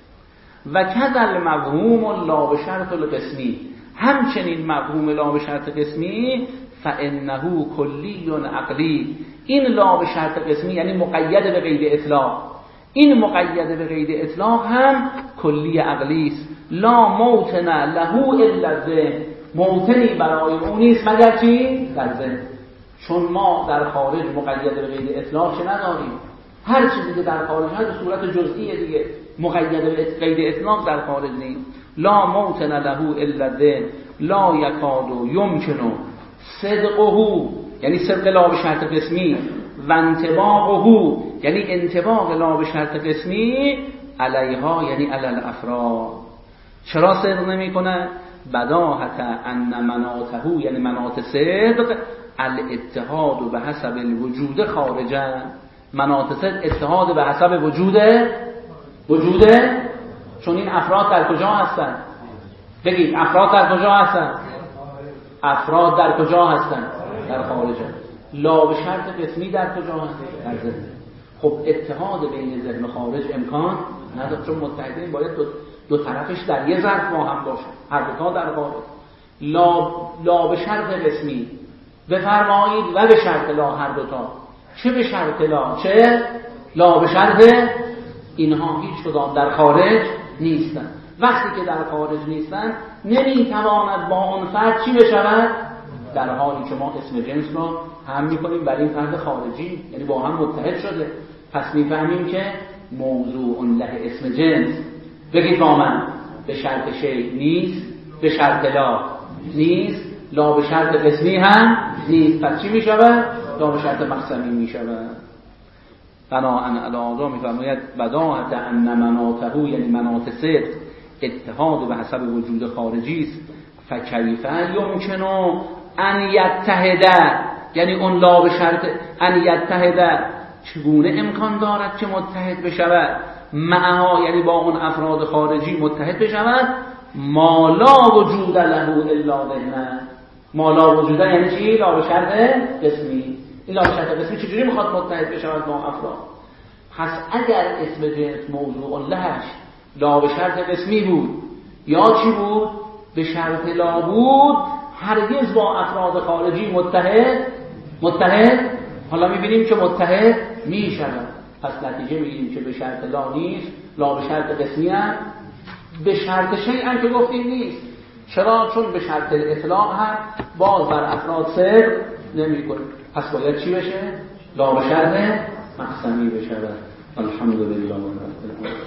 و کذل مفهوم لا به شرط القسمی، همچنین مفهوم لا به شرط قسمی فانه کلی عقلی، این لا به شرط قسمی یعنی مقید به قید اطلاق، این مقید به قید اطلاق هم کلی عقلی است. لا موطن له الا الذهن، موطنی برای اون نیست مگر چی؟ در ذهن. چون ما در خارج مقید به قید اطلاق چه نداریم، هر چیزی که در خارج هست به صورت جزئیه دیگه، مقید به قید اطلاق در خارج نیست. لا موطن له الا الذهن لا یکاد یمکن صدقه، یعنی صدق لا به شرط قسمی، و انطباقه یعنی انطباق لا به شرط قسمی، علیها یعنی علی الافراد. چرا صدق نمیکنه؟ بداهت ان مناطه یعنی مناط صدق الاتحاد به حسب الوجود خارجا، مناط صدق اتحاد به حسب وجوده. چون این افراد در کجا هستن؟ بگید افراد در کجا هستن؟ افراد در کجا هستن؟ در خارجه. لا به شرط قسمی در کجا هستن؟ در ذهن. خب اتحاد بین ذهن و خارج امکان نداره، چون متحدین باید دو طرفش در یه ظرف با هم باشن، هر دو تا در خارج. لا به شرط قسمی بفرمایید و به شرط لا، هر دو تا. چه به شرط لا چه لا به شرط، اینها هیچ کدام در خارج نیستن. وقتی که در خارج نیستن نمیتواند با اون فرد چی بشود؟ در حالی که ما اسم جنس رو هم میکنیم برای این فرد خارجی، یعنی با هم متحد شده، پس میفهمیم که موضوع له اسم جنس. بگید با من، به شرط شیء نیست، به شرط لا نیست، لا به شرط قسمی هم نیست. پس چی میشود؟ لا به شرط مقسمی میشود. بناهن الاعضا میفرماید بداهت ان مناطه یعنی مناط صدق اتحاد به حسب وجود خارجی است. فکیف یمکن ان یتحد، یعنی اون لا به شرط ان یتحد، چگونه امکان دارد که متحد بشود؟ معها یعنی با اون افراد خارجی متحد بشود. ما لا وجود له الا ذهن، ما لا وجود یعنی چی؟ لا به شرط قسمی. این لا به شرط قسمی چجوری میخواد متحد بشود با افراد؟ پس اگر اسم جنس موضوع لهش لا به شرط قسمی بود یا چی بود؟ به شرط لا بود، هرگز با افراد خارجی متحد حالا میبینیم که متحد میشود. پس نتیجه میگیریم که به شرط لا نیست، لا به شرط قسمی هم، به شرط شیء هم که گفتیم نیست. چرا؟ چون به شرط اطلاق هم باز بر افراد صدق نمی‌کنه. پس باید چی بشه؟ لا به شرط مقسمی بشه. الحمدلله رب العالمین.